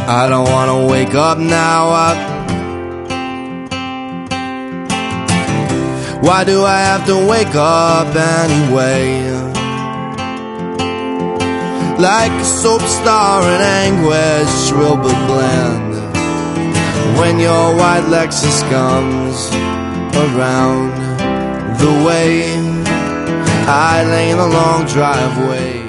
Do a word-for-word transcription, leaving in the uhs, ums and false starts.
I don't wanna wake up now. I... Why do I have to wake up anyway? Like a soap star in anguish, shrill but bland, when your white Lexus comes around the way I lay in the long driveway.